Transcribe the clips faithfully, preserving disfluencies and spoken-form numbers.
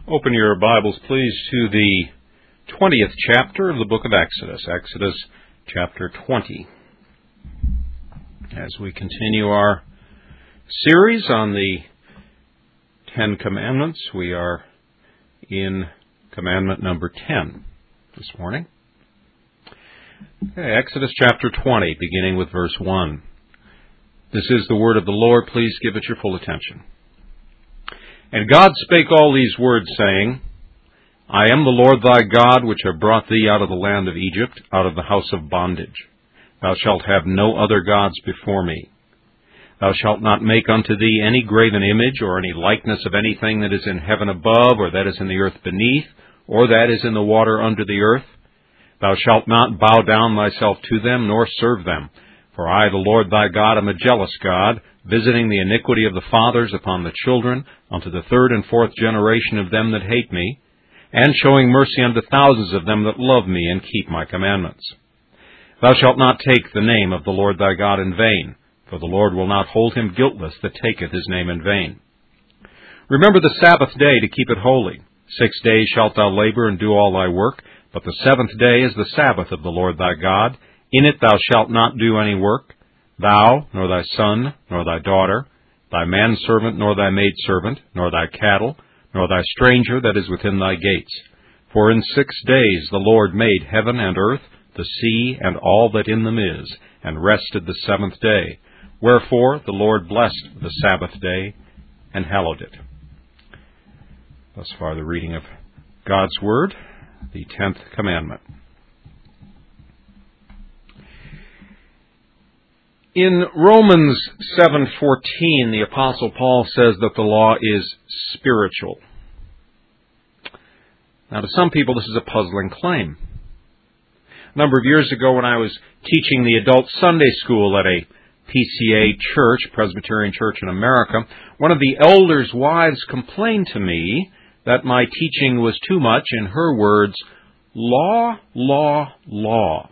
Open your Bibles, please, to the twentieth chapter of the book of Exodus, Exodus chapter twenty. As we continue our series on the Ten Commandments, we are in commandment number ten this morning. Okay, Exodus chapter twenty, beginning with verse one. This is the word of the Lord. Please give it your full attention. And God spake all these words, saying, I am the Lord thy God, which have brought thee out of the land of Egypt, out of the house of bondage. Thou shalt have no other gods before me. Thou shalt not make unto thee any graven image, or any likeness of anything that is in heaven above, or that is in the earth beneath, or that is in the water under the earth. Thou shalt not bow down thyself to them, nor serve them. For I, the Lord thy God, am a jealous God, visiting the iniquity of the fathers upon the children, unto the third and fourth generation of them that hate me, and showing mercy unto thousands of them that love me and keep my commandments. Thou shalt not take the name of the Lord thy God in vain, for the Lord will not hold him guiltless that taketh his name in vain. Remember the Sabbath day to keep it holy. Six days shalt thou labor and do all thy work, but the seventh day is the Sabbath of the Lord thy God. In it thou shalt not do any work, thou, nor thy son, nor thy daughter, thy manservant, nor thy maidservant, nor thy cattle, nor thy stranger that is within thy gates. For in six days the Lord made heaven and earth, the sea, and all that in them is, and rested the seventh day. Wherefore the Lord blessed the Sabbath day, and hallowed it. Thus far the reading of God's Word, the tenth commandment. In Romans seven fourteen, the Apostle Paul says that the law is spiritual. Now, to some people, this is a puzzling claim. A number of years ago, when I was teaching the adult Sunday school at a P C A church, Presbyterian church in America, one of the elders' wives complained to me that my teaching was too much, in her words, law, law, law.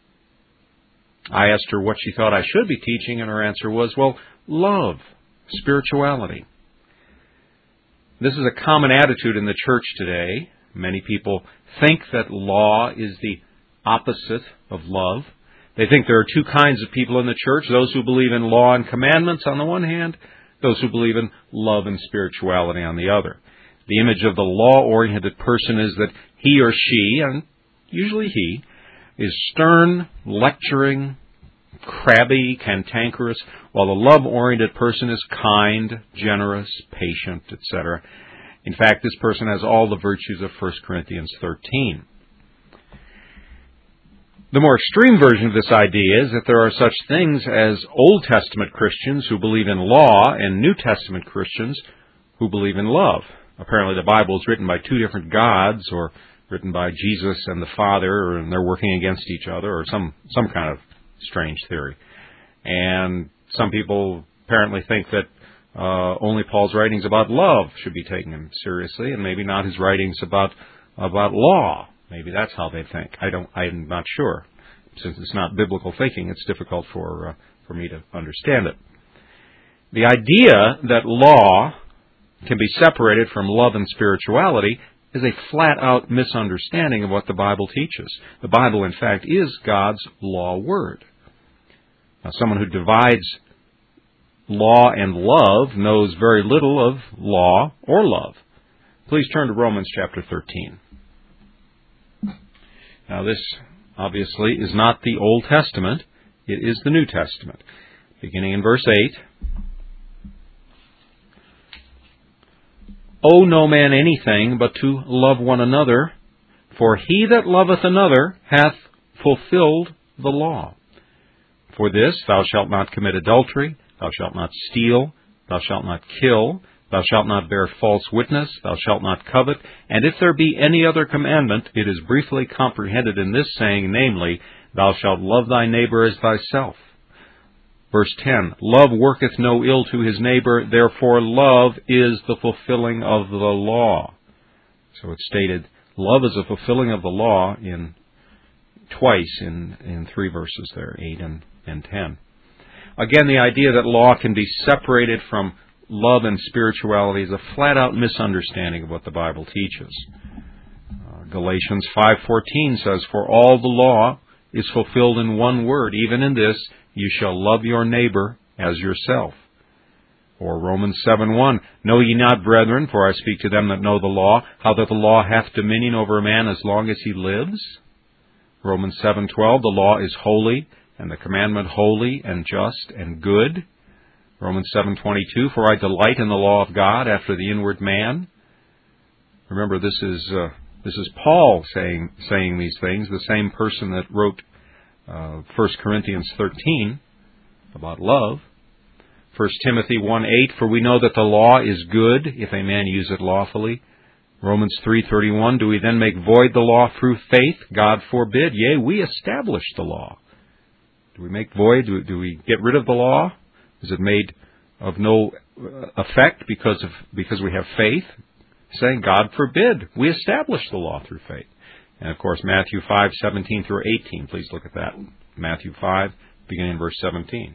I asked her what she thought I should be teaching, and her answer was, well, love, spirituality. This is a common attitude in the church today. Many people think that law is the opposite of love. They think there are two kinds of people in the church, those who believe in law and commandments on the one hand, those who believe in love and spirituality on the other. The image of the law-oriented person is that he or she, and usually he, is stern, lecturing, crabby, cantankerous, while the love-oriented person is kind, generous, patient, et cetera. In fact, this person has all the virtues of First Corinthians thirteen. The more extreme version of this idea is that there are such things as Old Testament Christians who believe in law and New Testament Christians who believe in love. Apparently the Bible is written by two different gods, or written by Jesus and the Father, and they're working against each other, or some, some kind of strange theory. And some people apparently think that uh, only Paul's writings about love should be taken seriously, and maybe not his writings about about law. Maybe that's how they think. I don't. I'm not sure. Since it's not biblical thinking, it's difficult for uh, for me to understand it. The idea that law can be separated from love and spirituality is a flat-out misunderstanding of what the Bible teaches. The Bible, in fact, is God's law word. Now, someone who divides law and love knows very little of law or love. Please turn to Romans chapter thirteen. Now, this obviously is not the Old Testament. It is the New Testament. Beginning in verse eight. Owe no man anything but to love one another, for he that loveth another hath fulfilled the law. For this, thou shalt not commit adultery, thou shalt not steal, thou shalt not kill, thou shalt not bear false witness, thou shalt not covet, and if there be any other commandment, it is briefly comprehended in this saying, namely, thou shalt love thy neighbor as thyself. Verse ten, love worketh no ill to his neighbor, therefore love is the fulfilling of the law. So it's stated, love is a fulfilling of the law in twice in, in three verses there, eight and, and ten. Again, the idea that law can be separated from love and spirituality is a flat-out misunderstanding of what the Bible teaches. Uh, Galatians five fourteen says, "For all the law is fulfilled in one word, even in this, you shall love your neighbor as yourself." Or Romans seven one, "Know ye not, brethren, for I speak to them that know the law, how that the law hath dominion over a man as long as he lives?" Romans seven twelve, "The law is holy, and the commandment holy and just and good." Romans seven twenty-two, "For I delight in the law of God after the inward man." Remember, this is uh, this is Paul saying saying these things, the same person that wrote uh, First Corinthians thirteen about love. First Timothy one eight, "For we know that the law is good if a man use it lawfully." Romans three thirty-one, "Do we then make void the law through faith? God forbid. Yea, we establish the law." Do we make void? Do, do we get rid of the law? Is it made of no effect because of because we have faith? Saying, God forbid. We establish the law through faith. And of course, Matthew five seventeen through eighteen. Please look at that. Matthew five, beginning in verse seventeen.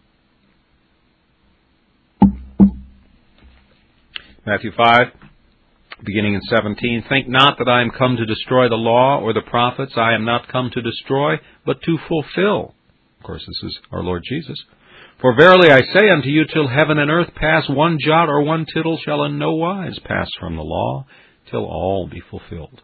Matthew five, beginning in seventeen, "Think not that I am come to destroy the law or the prophets. I am not come to destroy, but to fulfill." Of course, this is our Lord Jesus. "For verily I say unto you, till heaven and earth pass, one jot or one tittle shall in no wise pass from the law, till all be fulfilled."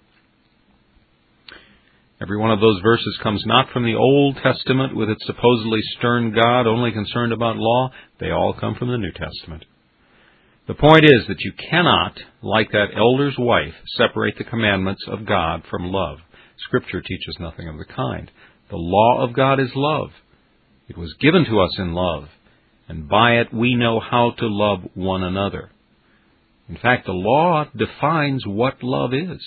Every one of those verses comes not from the Old Testament with its supposedly stern God only concerned about law. They all come from the New Testament. The point is that you cannot, like that elder's wife, separate the commandments of God from love. Scripture teaches nothing of the kind. The law of God is love. It was given to us in love, and by it we know how to love one another. In fact, the law defines what love is.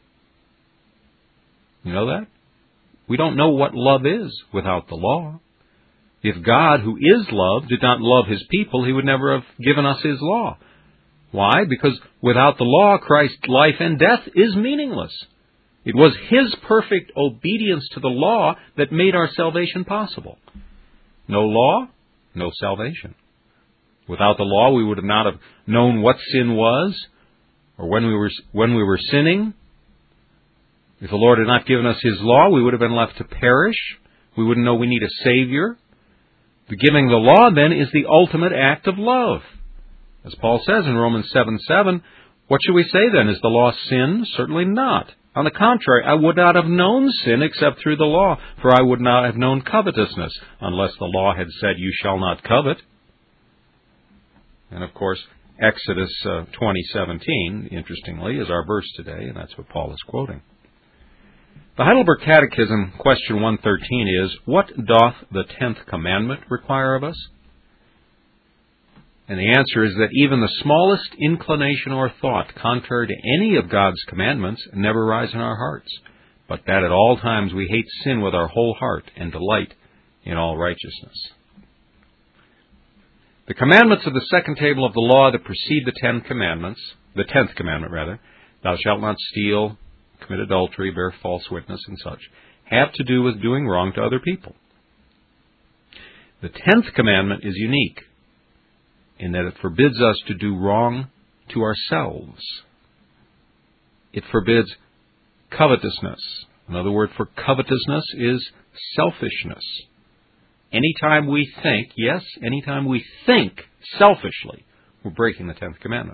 You know that? We don't know what love is without the law. If God, who is love, did not love His people, He would never have given us His law. Why? Because without the law, Christ's life and death is meaningless. It was His perfect obedience to the law that made our salvation possible. No law, no salvation. Without the law, we would not have known what sin was, or when we were when we were sinning. If the Lord had not given us His law, we would have been left to perish. We wouldn't know we need a Savior. The giving the law, then, is the ultimate act of love. As Paul says in Romans seven seven, "What should we say then? Is the law sin? Certainly not. On the contrary, I would not have known sin except through the law, for I would not have known covetousness, unless the law had said, you shall not covet." And of course, Exodus uh, twenty seventeen, interestingly, is our verse today, and that's what Paul is quoting. The Heidelberg Catechism, question one thirteen is, "What doth the tenth commandment require of us?" And the answer is that even the smallest inclination or thought contrary to any of God's commandments never rise in our hearts, but that at all times we hate sin with our whole heart and delight in all righteousness. The commandments of the second table of the law that precede the Ten Commandments, the tenth commandment rather, "Thou shalt not steal, commit adultery, bear false witness," and such, have to do with doing wrong to other people. The tenth commandment is unique in that it forbids us to do wrong to ourselves. It forbids covetousness. Another word for covetousness is selfishness. Anytime we think, yes, anytime we think selfishly, we're breaking the tenth commandment.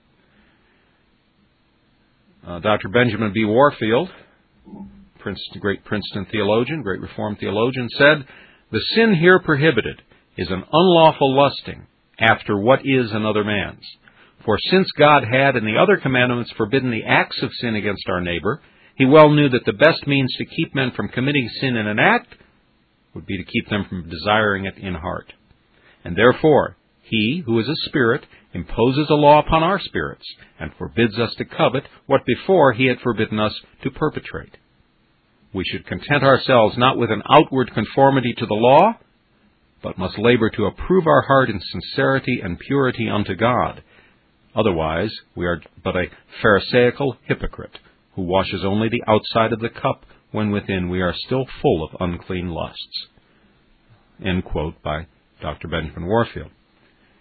Uh, Doctor Benjamin B. Warfield, Princeton, great Princeton theologian, great Reformed theologian, said, "The sin here prohibited is an unlawful lusting after what is another man's. For since God had in the other commandments forbidden the acts of sin against our neighbor, He well knew that the best means to keep men from committing sin in an act would be to keep them from desiring it in heart. And therefore, He, who is a spirit, imposes a law upon our spirits and forbids us to covet what before He had forbidden us to perpetrate. We should content ourselves not with an outward conformity to the law, but must labor to approve our heart in sincerity and purity unto God. Otherwise, we are but a pharisaical hypocrite, who washes only the outside of the cup, when within we are still full of unclean lusts." End quote by Doctor Benjamin Warfield.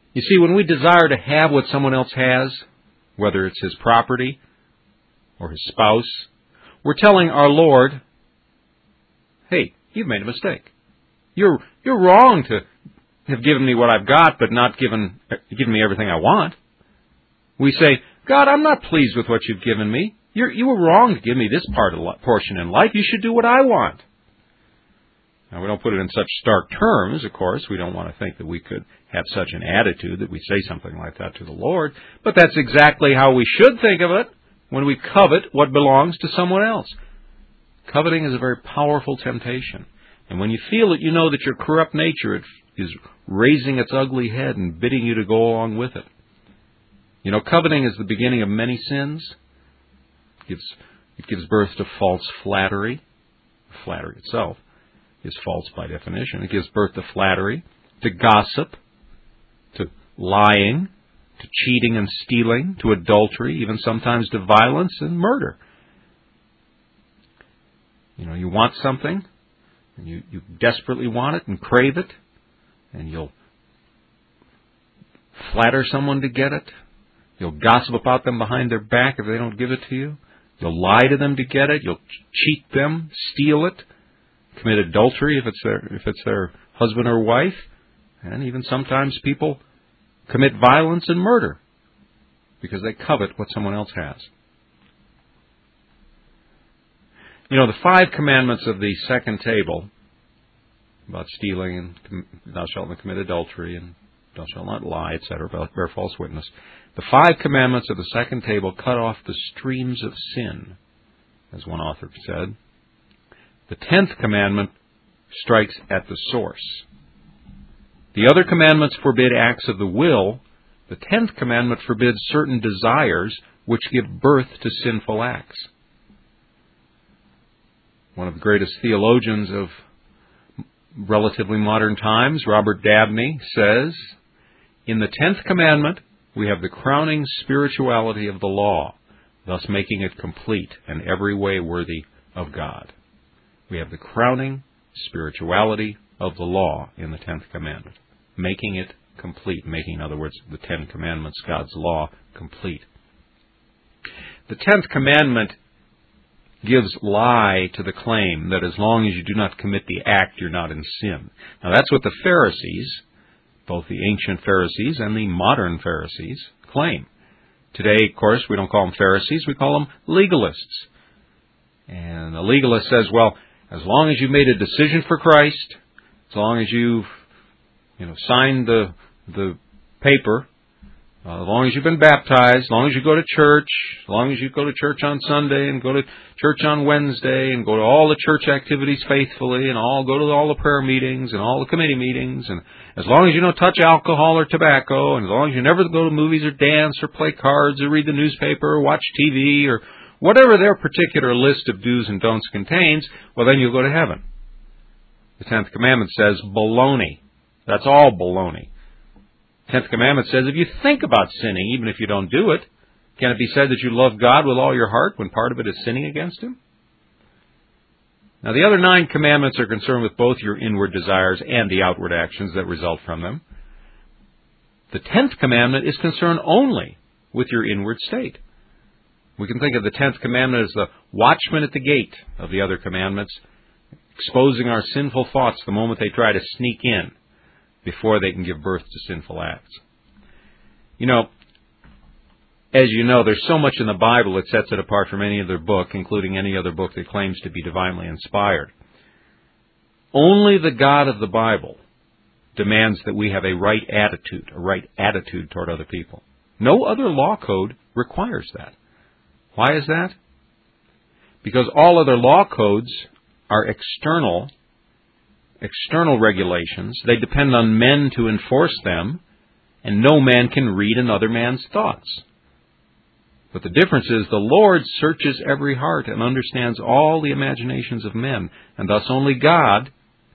You see, when we desire to have what someone else has, whether it's his property or his spouse, we're telling our Lord, hey, you've made a mistake. You're you're wrong to have given me what I've got, but not given given me everything I want. We say, God, I'm not pleased with what you've given me. You're, you were wrong to give me this part of portion in life. You should do what I want. Now, we don't put it in such stark terms, of course. We don't want to think that we could have such an attitude that we say something like that to the Lord. But that's exactly how we should think of it when we covet what belongs to someone else. Coveting is a very powerful temptation. And when you feel it, you know that your corrupt nature is raising its ugly head and bidding you to go along with it. You know, coveting is the beginning of many sins. It gives, it gives birth to false flattery. Flattery itself is false by definition. It gives birth to flattery, to gossip, to lying, to cheating and stealing, to adultery, even sometimes to violence and murder. You know, you want something, and you, you desperately want it and crave it, and you'll flatter someone to get it. You'll gossip about them behind their back if they don't give it to you. You'll lie to them to get it. You'll cheat them, steal it, commit adultery if it's their if it's their husband or wife, and even sometimes people commit violence and murder because they covet what someone else has. You know, the five commandments of the second table about stealing and thou shalt not commit adultery and thou shalt not lie, et cetera, bear false witness. The five commandments of the second table cut off the streams of sin, as one author said. The tenth commandment strikes at the source. The other commandments forbid acts of the will. The tenth commandment forbids certain desires which give birth to sinful acts. One of the greatest theologians of relatively modern times, Robert Dabney, says, in the tenth commandment, we have the crowning spirituality of the law, thus making it complete and every way worthy of God. We have the crowning spirituality of the law in the tenth commandment, making it complete, making, in other words, the Ten Commandments, God's law, complete. The tenth commandment gives lie to the claim that as long as you do not commit the act, you're not in sin. Now, that's what the Pharisees, both the ancient Pharisees and the modern Pharisees, claim. Today, of course, we don't call them Pharisees, we call them legalists. And a legalist says, well, as long as you've made a decision for Christ, as long as you've, you know, signed the the paper, uh, as long as you've been baptized, as long as you go to church, as long as you go to church on Sunday and go to church on Wednesday and go to all the church activities faithfully and all go to all the prayer meetings and all the committee meetings, and as long as you don't touch alcohol or tobacco, and as long as you never go to movies or dance or play cards or read the newspaper or watch T V or whatever their particular list of do's and don'ts contains, well, then you'll go to heaven. The tenth commandment says baloney. That's all baloney. The tenth commandment says if you think about sinning, even if you don't do it, can it be said that you love God with all your heart when part of it is sinning against Him? Now, the other nine commandments are concerned with both your inward desires and the outward actions that result from them. The tenth commandment is concerned only with your inward state. We can think of the tenth commandment as the watchman at the gate of the other commandments, exposing our sinful thoughts the moment they try to sneak in before they can give birth to sinful acts. You know, as you know, there's so much in the Bible that sets it apart from any other book, including any other book that claims to be divinely inspired. Only the God of the Bible demands that we have a right attitude, a right attitude toward other people. No other law code requires that. Why is that? Because all other law codes are external, external regulations. They depend on men to enforce them, and no man can read another man's thoughts. But the difference is the Lord searches every heart and understands all the imaginations of men, and thus only God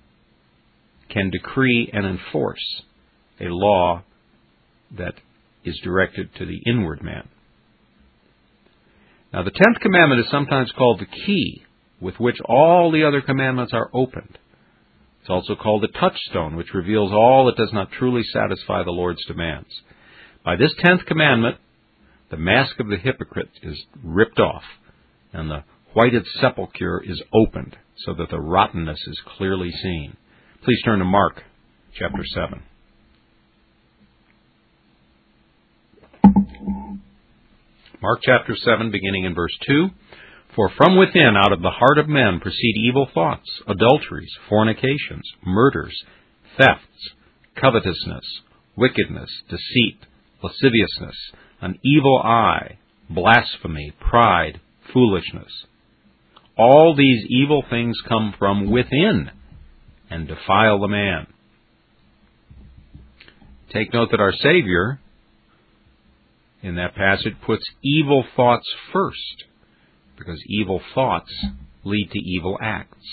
can decree and enforce a law that is directed to the inward man. Now, the tenth commandment is sometimes called the key with which all the other commandments are opened. It's also called the touchstone, which reveals all that does not truly satisfy the Lord's demands. By this tenth commandment, the mask of the hypocrite is ripped off, and the whited sepulchre is opened, so that the rottenness is clearly seen. Please turn to Mark chapter seven. Mark chapter seven, beginning in verse two. For from within, out of the heart of men, proceed evil thoughts, adulteries, fornications, murders, thefts, covetousness, wickedness, deceit, lasciviousness, an evil eye, blasphemy, pride, foolishness. All these evil things come from within and defile the man. Take note that our Savior, in that passage, puts evil thoughts first, because evil thoughts lead to evil acts.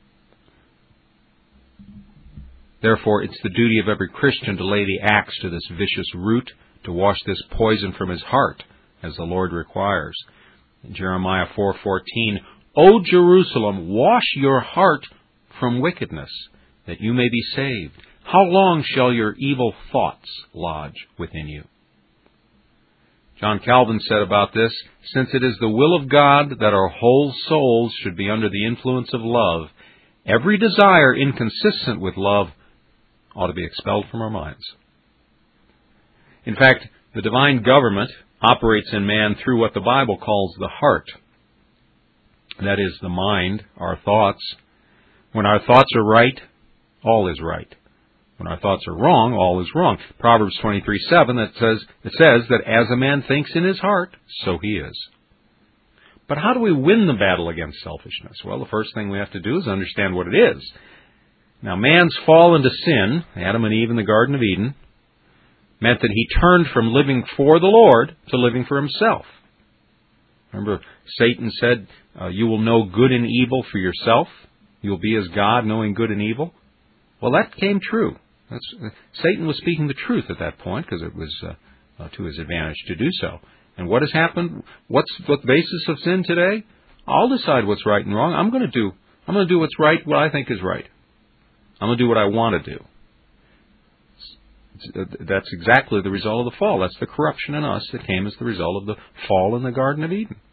Therefore, it's the duty of every Christian to lay the axe to this vicious root, to wash this poison from his heart, as the Lord requires. In Jeremiah four fourteen, O Jerusalem, wash your heart from wickedness, that you may be saved. How long shall your evil thoughts lodge within you? John Calvin said about this, since it is the will of God that our whole souls should be under the influence of love, every desire inconsistent with love ought to be expelled from our minds. In fact, the divine government operates in man through what the Bible calls the heart. That is, the mind, our thoughts. When our thoughts are right, all is right. When our thoughts are wrong, all is wrong. Proverbs twenty-three seven, that says, it says that as a man thinks in his heart, so he is. But how do we win the battle against selfishness? Well, the first thing we have to do is understand what it is. Now, man's fall into sin, Adam and Eve in the Garden of Eden, meant that he turned from living for the Lord to living for himself. Remember, Satan said, uh, you will know good and evil for yourself. You'll be as God, knowing good and evil. Well, that came true. That's, uh, Satan was speaking the truth at that point, because it was uh, uh, to his advantage to do so. And what has happened? What's the basis of sin today? I'll decide what's right and wrong. I'm going to do. I'm going to do what's right, what I think is right. I'm going to do what I want to do. That's exactly the result of the fall. That's the corruption in us that came as the result of the fall in the Garden of Eden.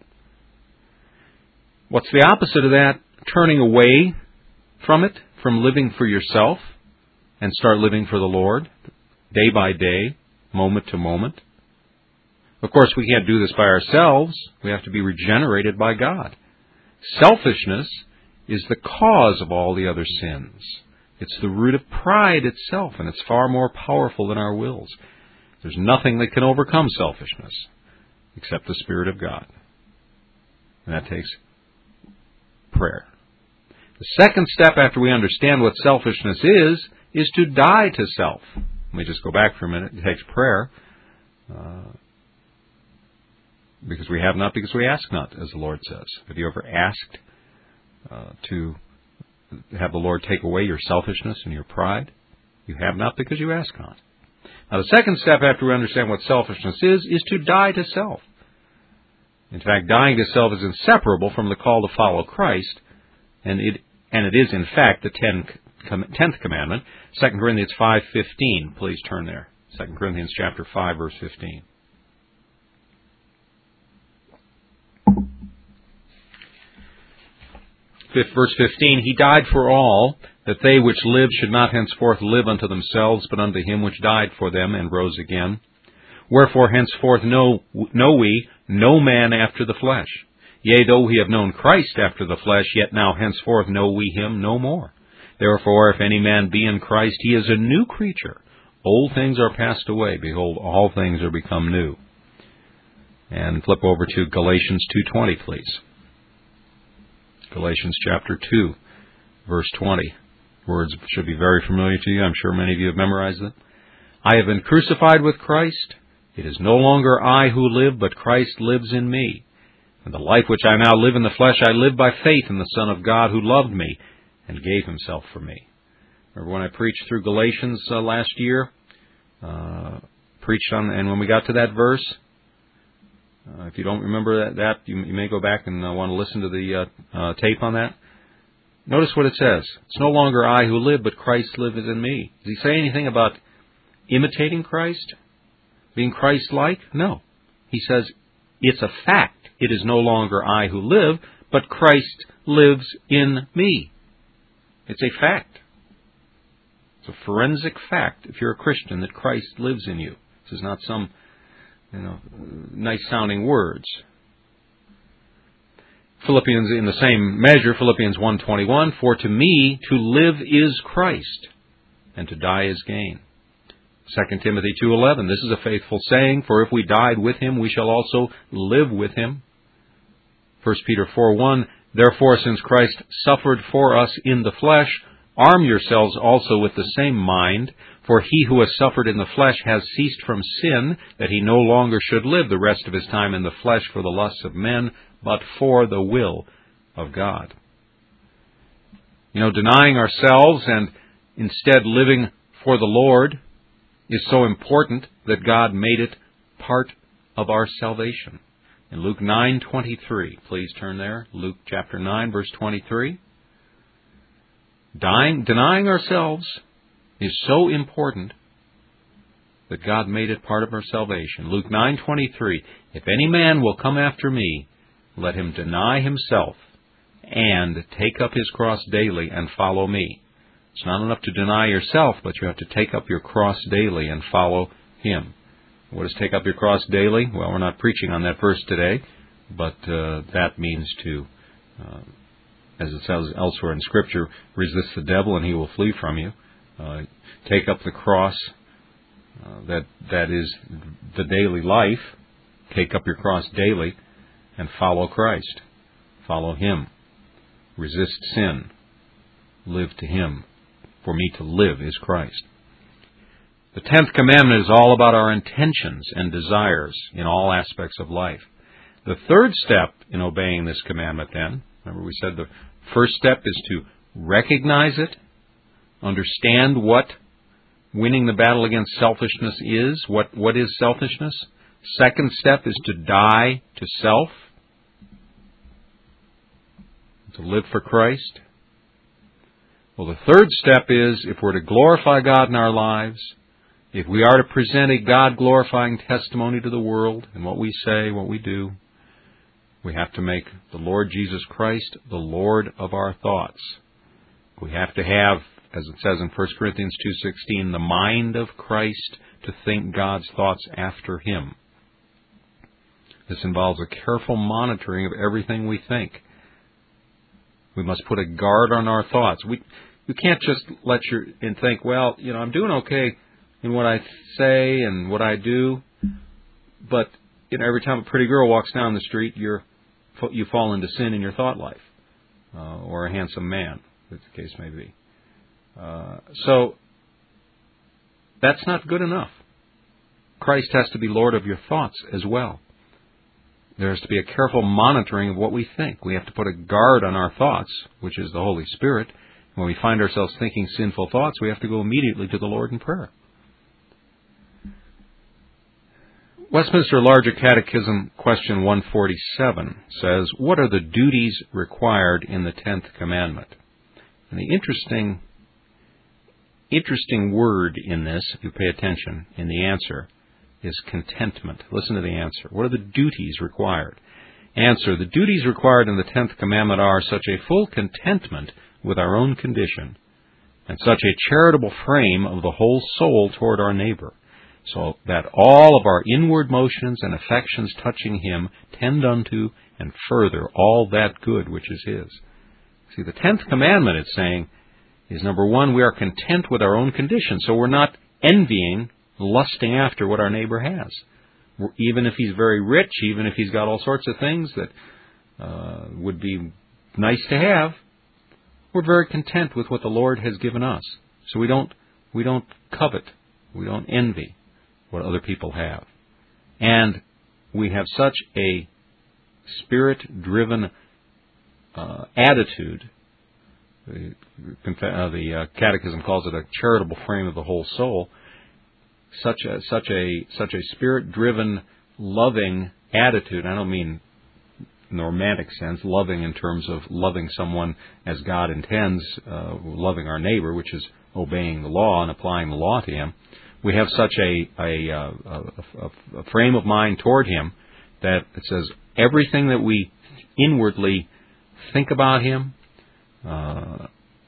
What's the opposite of that? Turning away from it, from living for yourself, and start living for the Lord, day by day, moment to moment. Of course, we can't do this by ourselves. We have to be regenerated by God. Selfishness is the cause of all the other sins. It's the root of pride itself, and it's far more powerful than our wills. There's nothing that can overcome selfishness except the Spirit of God. And that takes prayer. The second step after we understand what selfishness is, is to die to self. Let me just go back for a minute. It takes prayer. Uh, because we have not, because we ask not, as the Lord says. Have you ever asked uh, to have the Lord take away your selfishness and your pride? You have not because you ask not. Now, the second step after we understand what selfishness is, is to die to self. In fact, dying to self is inseparable from the call to follow Christ, and it and it is, in fact, the tenth commandment. Second Corinthians five fifteen. Please turn there. Second Corinthians chapter five, verse fifteen. Fifth, verse fifteen, He died for all, that they which live should not henceforth live unto themselves, but unto Him which died for them and rose again. Wherefore henceforth know, know we no man after the flesh. Yea, though we have known Christ after the flesh, yet now henceforth know we Him no more. Therefore, if any man be in Christ, he is a new creature. Old things are passed away. Behold, all things are become new. And flip over to Galatians two twenty, please. Galatians chapter two, verse twenty. Words should be very familiar to you. I'm sure many of you have memorized it. I have been crucified with Christ. It is no longer I who live, but Christ lives in me. And the life which I now live in the flesh, I live by faith in the Son of God who loved me and gave Himself for me. Remember when I preached through Galatians uh, last year? Uh, preached on, and when we got to that verse, uh, if you don't remember that, that you, you may go back and uh, want to listen to the uh, uh, tape on that. Notice what it says. It's no longer I who live, but Christ lives in me. Does he say anything about imitating Christ? Being Christ-like? No. He says, it's a fact. It is no longer I who live, but Christ lives in me. It's a fact. It's a forensic fact, if you're a Christian, that Christ lives in you. This is not some, you know, nice-sounding words. Philippians, in the same measure, Philippians one twenty-one, for to me to live is Christ, and to die is gain. Second Timothy two eleven, this is a faithful saying, for if we died with him, we shall also live with him. First Peter four one, therefore, since Christ suffered for us in the flesh, arm yourselves also with the same mind, for he who has suffered in the flesh has ceased from sin, that he no longer should live the rest of his time in the flesh for the lusts of men, but for the will of God. You know, denying ourselves and instead living for the Lord is so important that God made it part of our salvation. In Luke nine twenty-three, please turn there. Luke chapter nine, verse twenty-three. Dying, denying ourselves is so important that God made it part of our salvation. Luke nine twenty-three, if any man will come after me, let him deny himself and take up his cross daily and follow me. It's not enough to deny yourself, but you have to take up your cross daily and follow him. What does take up your cross daily? Well, we're not preaching on that verse today, but uh, that means to, uh, as it says elsewhere in Scripture, resist the devil and he will flee from you. Uh, take up the cross, uh, that that is the daily life. Take up your cross daily and follow Christ. Follow him. Resist sin. Live to him. For me to live is Christ. The tenth commandment is all about our intentions and desires in all aspects of life. The third step in obeying this commandment then, remember we said the first step is to recognize it, understand what winning the battle against selfishness is, what, what is selfishness. Second step is to die to self, to live for Christ. Well, the third step is, if we're to glorify God in our lives, if we are to present a God-glorifying testimony to the world in what we say, what we do, we have to make the Lord Jesus Christ the Lord of our thoughts. We have to have, as it says in First Corinthians two sixteen, the mind of Christ to think God's thoughts after him. This involves a careful monitoring of everything we think. We must put a guard on our thoughts. We you can't just let your and think, well, you know, I'm doing okay in what I say and what I do, but you know, every time a pretty girl walks down the street, you're you fall into sin in your thought life, uh, or a handsome man, as the case may be. Uh, so that's not good enough. Christ has to be Lord of your thoughts as well. There has to be a careful monitoring of what we think. We have to put a guard on our thoughts, which is the Holy Spirit. When we find ourselves thinking sinful thoughts, we have to go immediately to the Lord in prayer. Westminster Larger Catechism, question one forty-seven, says, what are the duties required in the tenth commandment? And the interesting, interesting word in this, if you pay attention, in the answer, is contentment. Listen to the answer. What are the duties required? Answer, the duties required in the tenth commandment are such a full contentment with our own condition, and such a charitable frame of the whole soul toward our neighbor, so that all of our inward motions and affections touching him tend unto and further all that good which is his. See, the tenth commandment, it's saying, is number one, we are content with our own condition, so we're not envying, lusting after what our neighbor has. Even if he's very rich, even if he's got all sorts of things that uh, would be nice to have, we're very content with what the Lord has given us. So we don't we don't covet, we don't envy what other people have. And we have such a spirit-driven uh, attitude. The, uh, the uh, Catechism calls it a charitable frame of the whole soul. Such a such a such a spirit-driven, loving attitude. I don't mean in the romantic sense, loving in terms of loving someone as God intends, uh, loving our neighbor, which is obeying the law and applying the law to him. We have such a, a, a, a, a frame of mind toward him that it says everything that we inwardly think about him, uh,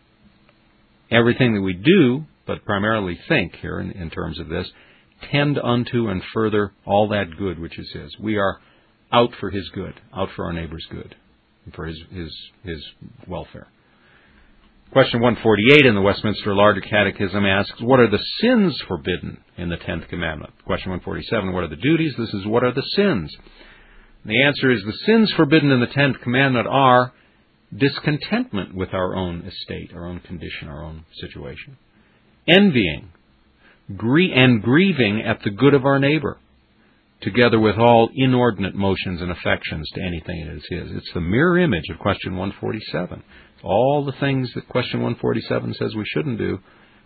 everything that we do, but primarily think here in, in terms of this, tend unto and further all that good which is his. We are out for his good, out for our neighbor's good, and for his, his, his welfare. Question one forty-eight in the Westminster Larger Catechism asks, what are the sins forbidden in the tenth commandment? Question one forty-seven, what are the duties? This is, what are the sins? And the answer is, the sins forbidden in the tenth commandment are discontentment with our own estate, our own condition, our own situation. Envying grie- and grieving at the good of our neighbor, together with all inordinate motions and affections to anything that is his. It's the mirror image of question one forty-seven. All the things that question one forty-seven says we shouldn't do,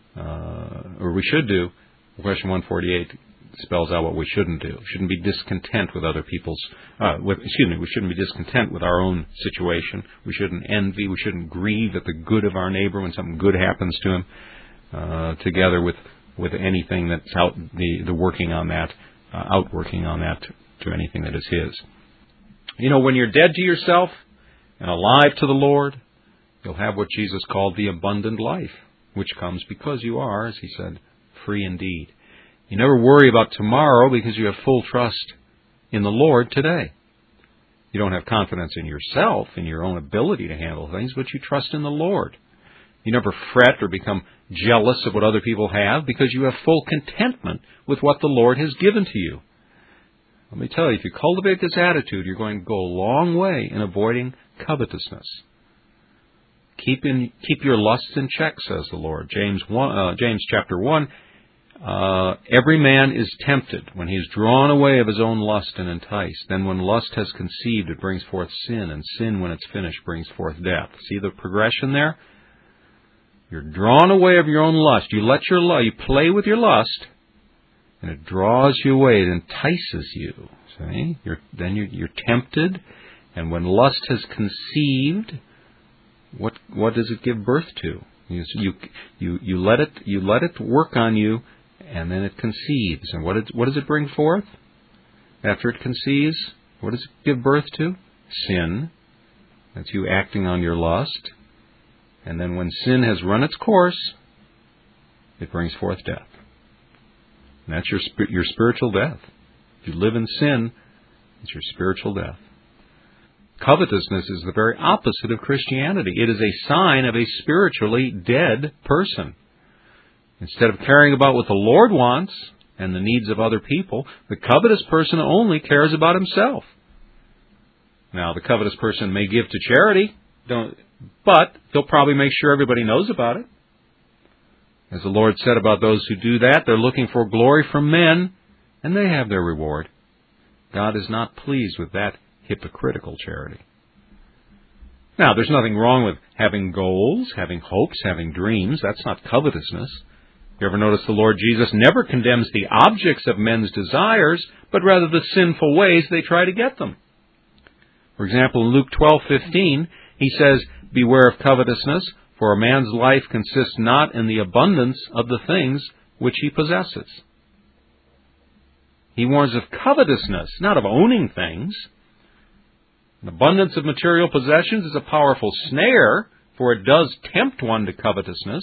uh, or we should do, question one forty-eight spells out what we shouldn't do. We shouldn't be discontent with other people's, uh, with, excuse me, we shouldn't be discontent with our own situation. We shouldn't envy. We shouldn't grieve at the good of our neighbor when something good happens to him, uh, together with, with anything that's out, the, the working on that, uh, outworking on that to anything that is his. You know, when you're dead to yourself and alive to the Lord, you'll have what Jesus called the abundant life, which comes because you are, as he said, free indeed. You never worry about tomorrow because you have full trust in the Lord today. You don't have confidence in yourself, in your own ability to handle things, but you trust in the Lord. You never fret or become jealous of what other people have because you have full contentment with what the Lord has given to you. Let me tell you, if you cultivate this attitude, you're going to go a long way in avoiding covetousness. Keep in keep your lusts in check, says the Lord. James one, uh, James chapter one. Uh, every man is tempted when he is drawn away of his own lust and enticed. Then, when lust has conceived, it brings forth sin, and sin, when it's finished, brings forth death. See the progression there? You're drawn away of your own lust. You let your lust, you play with your lust, and it draws you away. It entices you. See? You're, then you're, you're tempted, and when lust has conceived, What what does it give birth to? You you you, you let it you let it work on you, and then it conceives. And what it, what does it bring forth? After it conceives, what does it give birth to? Sin. That's you acting on your lust. And then when sin has run its course, it brings forth death. And that's your your spiritual death. If you live in sin, it's your spiritual death. Covetousness is the very opposite of Christianity. It is a sign of a spiritually dead person. Instead of caring about what the Lord wants and the needs of other people, the covetous person only cares about himself. Now, the covetous person may give to charity, don't, but he'll probably make sure everybody knows about it. As the Lord said about those who do that, they're looking for glory from men, and they have their reward. God is not pleased with that hypocritical charity. Now, there's nothing wrong with having goals, having hopes, having dreams. That's not covetousness. You ever notice the Lord Jesus never condemns the objects of men's desires, but rather the sinful ways they try to get them. For example, in Luke twelve fifteen, he says, "Beware of covetousness, for a man's life consists not in the abundance of the things which he possesses." He warns of covetousness, not of owning things. An abundance of material possessions is a powerful snare, for it does tempt one to covetousness.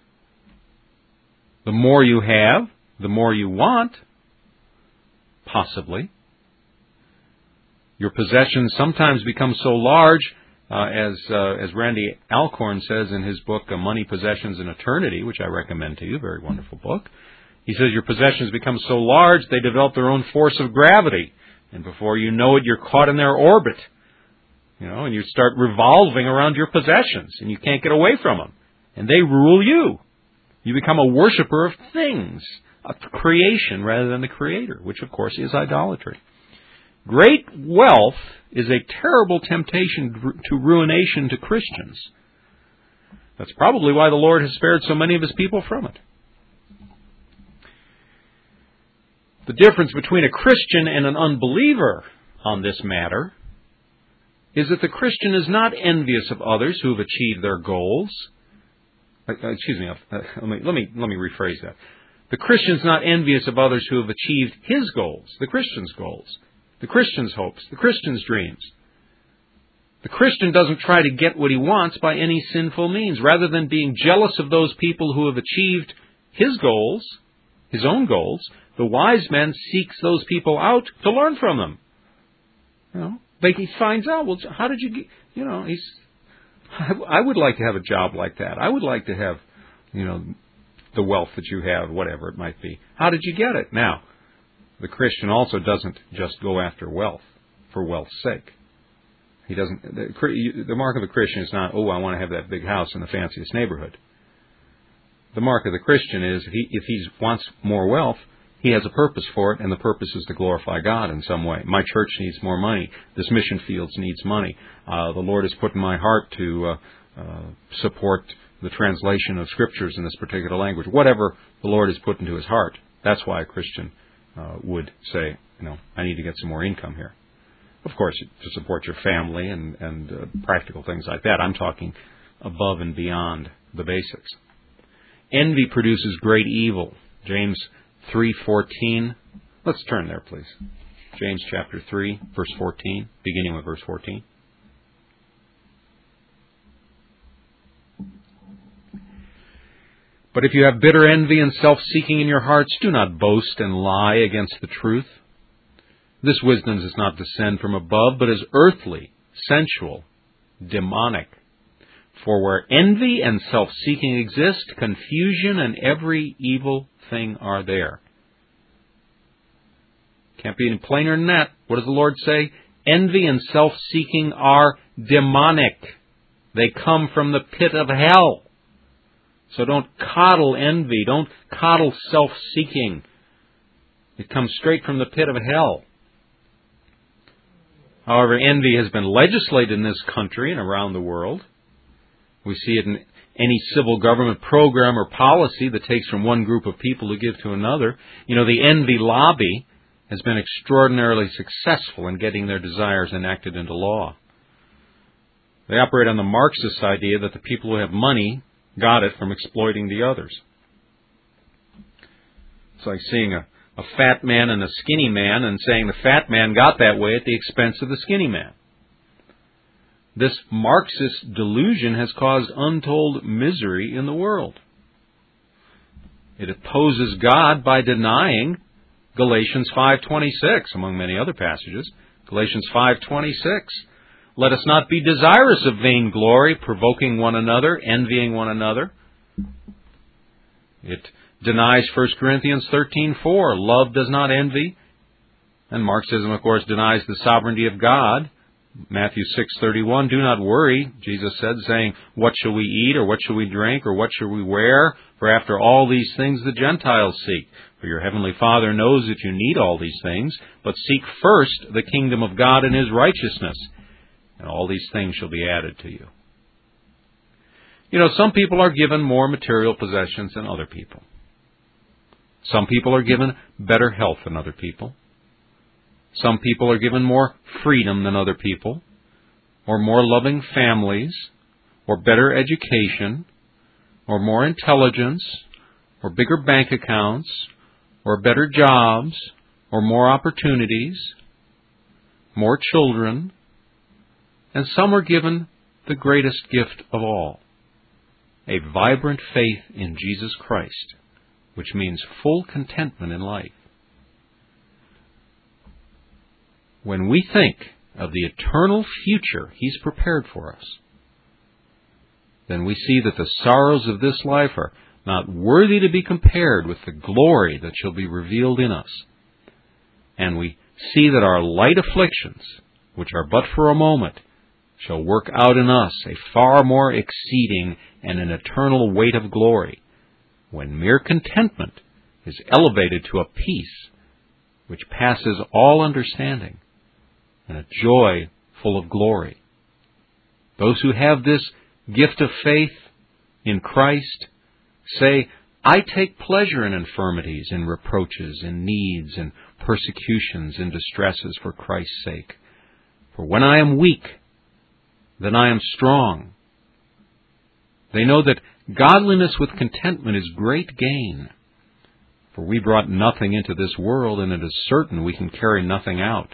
The more you have, the more you want, possibly. Your possessions sometimes become so large, uh, as uh, as Randy Alcorn says in his book, Money, Possessions, and Eternity, which I recommend to you, very wonderful book. He says your possessions become so large, they develop their own force of gravity. And before you know it, you're caught in their orbit. You know, and you start revolving around your possessions, and you can't get away from them. And they rule you. You become a worshiper of things, of creation rather than the Creator, which of course is idolatry. Great wealth is a terrible temptation to ruination to Christians. That's probably why the Lord has spared so many of His people from it. The difference between a Christian and an unbeliever on this matter is that the Christian is not envious of others who have achieved their goals. Uh, excuse me, uh, let me, let me, let me rephrase that. The Christian is not envious of others who have achieved his goals, the Christian's goals, the Christian's hopes, the Christian's dreams. The Christian doesn't try to get what he wants by any sinful means. Rather than being jealous of those people who have achieved his goals, his own goals, the wise man seeks those people out to learn from them. You know, like he finds out, well, how did you get, you know, he's, I would like to have a job like that. I would like to have, you know, the wealth that you have, whatever it might be. How did you get it? Now, the Christian also doesn't just go after wealth for wealth's sake. He doesn't. The, the mark of the Christian is not, oh, I want to have that big house in the fanciest neighborhood. The mark of the Christian is if he, if he wants more wealth, he has a purpose for it, and the purpose is to glorify God in some way. My church needs more money. This mission field needs money. Uh, the Lord has put in my heart to uh, uh, support the translation of Scriptures in this particular language. Whatever the Lord has put into his heart, that's why a Christian uh, would say, you know, I need to get some more income here. Of course, to support your family and, and uh, practical things like that. I'm talking above and beyond the basics. Envy produces great evil. James three fourteen. Let's turn there, please. James chapter three, verse fourteen, beginning with verse fourteen. But if you have bitter envy and self-seeking in your hearts, do not boast and lie against the truth. This wisdom does not descend from above, but is earthly, sensual, demonic. For where envy and self-seeking exist, confusion and every evil thing are there. Can't be any plainer than that. What does the Lord say? Envy and self-seeking are demonic. They come from the pit of hell. So don't coddle envy. Don't coddle self-seeking. It comes straight from the pit of hell. However, envy has been legislated in this country and around the world. We see it in any civil government program or policy that takes from one group of people to give to another. You know, the envy lobby has been extraordinarily successful in getting their desires enacted into law. They operate on the Marxist idea that the people who have money got it from exploiting the others. It's like seeing a, a fat man and a skinny man and saying the fat man got that way at the expense of the skinny man. This Marxist delusion has caused untold misery in the world. It opposes God by denying Galatians five twenty-six, among many other passages. Galatians five twenty-six. Let us not be desirous of vainglory, provoking one another, envying one another. It denies First Corinthians thirteen four. Love does not envy. And Marxism, of course, denies the sovereignty of God. Matthew six thirty-one, do not worry, Jesus said, saying, what shall we eat, or what shall we drink, or what shall we wear? For after all these things the Gentiles seek. For your heavenly Father knows that you need all these things, but seek first the kingdom of God and His righteousness, and all these things shall be added to you. You know, some people are given more material possessions than other people. Some people are given better health than other people. Some people are given more freedom than other people, or more loving families, or better education, or more intelligence, or bigger bank accounts, or better jobs, or more opportunities, more children, and some are given the greatest gift of all, a vibrant faith in Jesus Christ, which means full contentment in life. When we think of the eternal future He's prepared for us, then we see that the sorrows of this life are not worthy to be compared with the glory that shall be revealed in us. And we see that our light afflictions, which are but for a moment, shall work out in us a far more exceeding and an eternal weight of glory, when mere contentment is elevated to a peace which passes all understanding, and a joy full of glory. Those who have this gift of faith in Christ say, I take pleasure in infirmities, in reproaches, in needs, in persecutions, in distresses for Christ's sake. For when I am weak, then I am strong. They know that godliness with contentment is great gain. For we brought nothing into this world, and it is certain we can carry nothing out.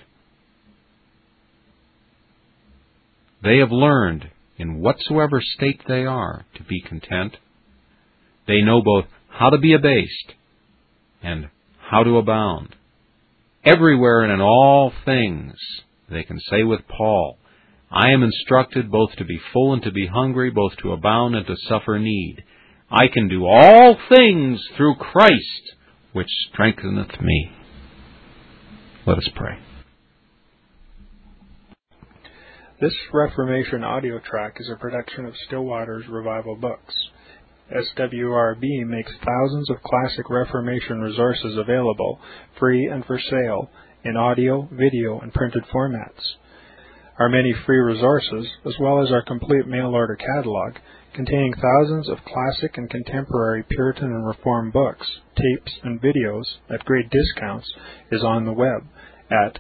They have learned, in whatsoever state they are, to be content. They know both how to be abased and how to abound. Everywhere and in all things, they can say with Paul, I am instructed both to be full and to be hungry, both to abound and to suffer need. I can do all things through Christ, which strengtheneth me. Let us pray. This Reformation audio track is a production of Stillwater's Revival Books. S W R B makes thousands of classic Reformation resources available, free and for sale, in audio, video, and printed formats. Our many free resources, as well as our complete mail-order catalog, containing thousands of classic and contemporary Puritan and Reformed books, tapes, and videos at great discounts, is on the web at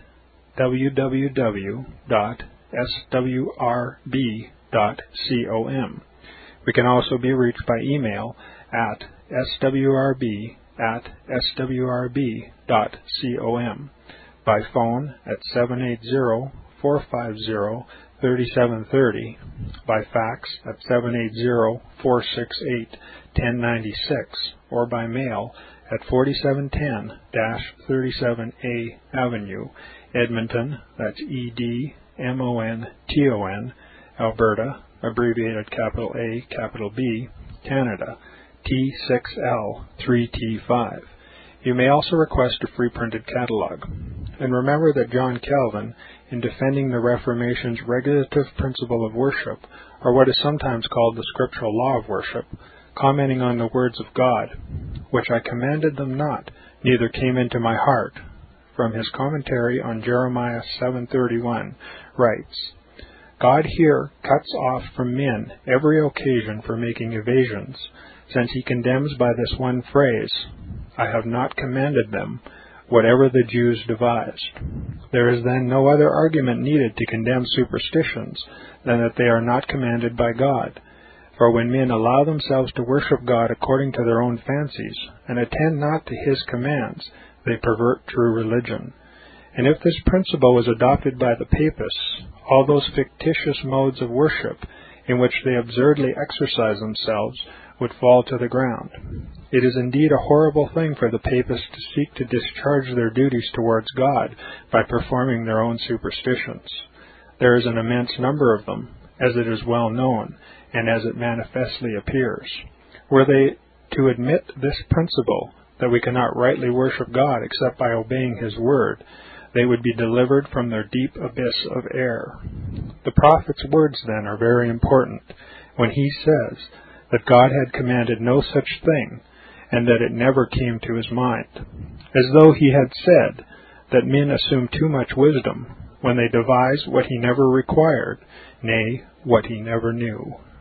w w w dot s w r b dot com. We can also be reached by email at s w r b at s w r b dot com, by phone at seven eight zero, four five zero, three seven three zero, by fax at seven eight zero, four six eight, one zero nine six, or by mail at forty-seven ten thirty-seven A Avenue, Edmonton, that's E D M O N T O N, Alberta, abbreviated capital A, capital B, Canada, T six L three T five. You may also request a free printed catalog. And remember that John Calvin, in defending the Reformation's regulative principle of worship, or what is sometimes called the scriptural law of worship, commenting on the words of God, which I commanded them not, neither came into my heart, from his commentary on Jeremiah seven thirty-one, writes, God here cuts off from men every occasion for making evasions, since he condemns by this one phrase, I have not commanded them, whatever the Jews devised. There is then no other argument needed to condemn superstitions than that they are not commanded by God. For when men allow themselves to worship God according to their own fancies, and attend not to his commands, they pervert true religion. And if this principle was adopted by the papists, all those fictitious modes of worship in which they absurdly exercise themselves would fall to the ground. It is indeed a horrible thing for the papists to seek to discharge their duties towards God by performing their own superstitions. There is an immense number of them, as it is well known, and as it manifestly appears. Were they to admit this principle, that we cannot rightly worship God except by obeying his word, they would be delivered from their deep abyss of error. The prophet's words, then, are very important, when he says that God had commanded no such thing, and that it never came to his mind, as though he had said that men assume too much wisdom when they devise what he never required, nay, what he never knew.